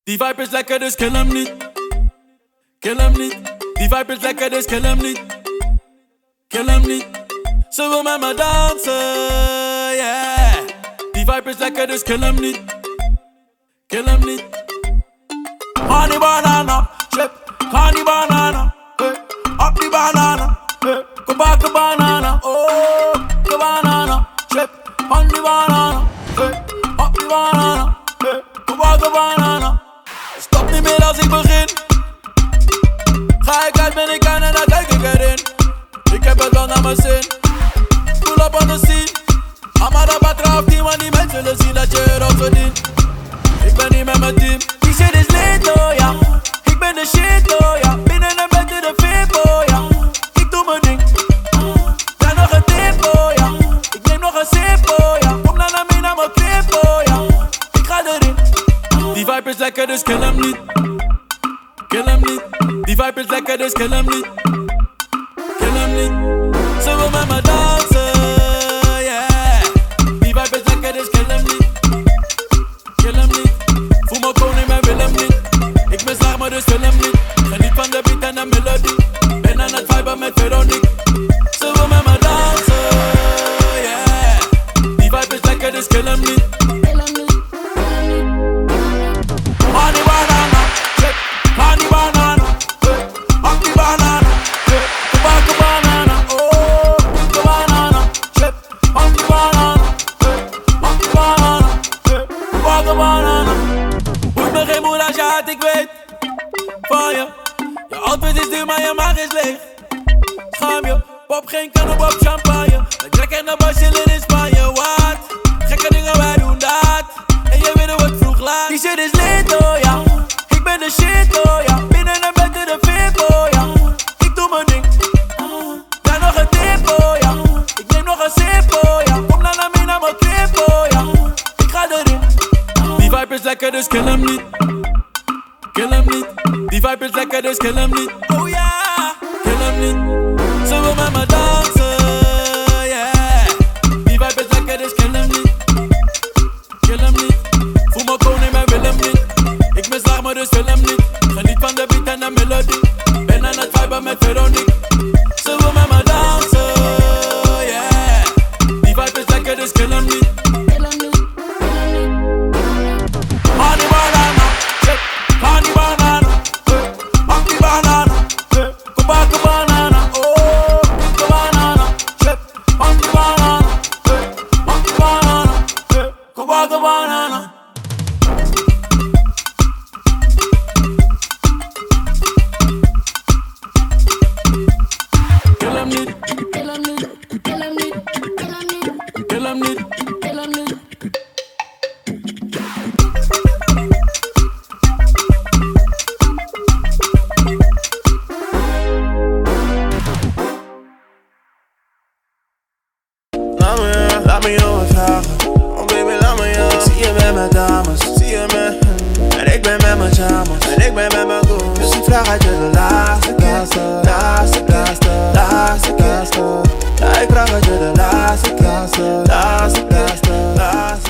Die vibe is lekker, dus kill hem niet. Kill hem niet. Die vibe is lekker, dus kill hem niet. Kill hem niet. Ze wil met me dansen, yeah. Die vibe is lekker, dus kill hem niet. Kill hem niet. Honey banana, chip. Honey banana, hey. Op die banana, hey. Kom bakken banana, oh. De banana, chip. Honey banana, hey. Op die banana, hey. Kom bakken banana. Stop niet meer als ik begin. Ga ik uit, ben ik aan en dan kijk ik erin. Ik heb het wel naar mijn zin. Pull up on the scene. Amara Batra of team, want die mensen zullen zien dat je erop verdient. Ik ben niet met mijn team. Die shit is lit, oh ja. Ik ben de shit, oh ja. Binnen en buiten de VIP, oh ja. Ik doe mijn ding. Krijg nog een tip, oh ja. Ik neem nog een sip, oh ja. Kom dan naar mij naar mijn clip, oh ja. Ik ga erin. Die vibe is lekker, dus kill hem niet. Kill hem niet. Die vibe is lekker, dus kill hem niet. Kill hem niet. Ze wil met me dansen, yeah. Die vibe is lekker, dus kill hem niet. Kill hem niet. Voel me koning, maar wil hem niet. Ik misdraag me, dus wil hem niet. Geniet van de beat en de melodie. Ben aan het viben met Veronique. Ze wil met me dansen, yeah. Die vibe is lekker, dus kill hem niet. Honey banana, chip. Honey banana, hey. Honey banana, hey. Tobacco banana, oh. The banana, chip. Honey banana, hey. Honey banana, hey. Tobacco banana. Moet me geen moed als je hart, ik weet van je. Je outfit is duur, maar je maag is leeg. Schaam je, pop geen kan op champagne. Ik lekker naar Barcelona in Spanje, wat? Gekke dingen, wij doen dat. En jij weet hoe het vroeg laat. Die shit is lit, oh ja. Ik ben de shit, oh ja. Binnen en buiten de VIP, oh ja. Ik doe mijn ding. Krijg nog een tip, oh ja. Ik neem nog een sip, oh ja. Kom dan naar mij naar mijn clip, oh ja. Ik ga erin. Die vibe is lekker, dus kill hem niet. Kill hem niet. Die vibe is lekker, dus kill hem niet. Oh ja. Kill hem niet. Ze wil met me dansen, yeah. Die vibe is lekker, dus kill hem niet. Kill hem niet. Voel me koning, maar wil hem niet. Ik misdraag me, dus wil hem niet. Geniet van de beat en de melodie. Ben aan het viben met Veronique. Ze wil met me dansen, yeah. Die vibe is lekker, dus kill hem niet. Honey banana, chip. Honey banana, hey. Honey banana, hey. Kom bakken banana, oh. De banana, chip. Honey banana, hey. Honey banana, hey. Kom bakken banana. Kill hem niet. Kill hem niet. Kill hem niet. Kill hem niet. Kill hem niet. Kill hem niet. Laat me jou wat vragen. Oh baby, laat me jou. Ik zie je met mijn dames, zie je met hen. En ik ben met mijn jammers, en ik ben met mijn goons. Dus ik vraag uit je de laatste klasse. Laatste klasse, laatste klasse. Ja, ik vraag uit je de laatste klasse. Laatste klasse, laatste.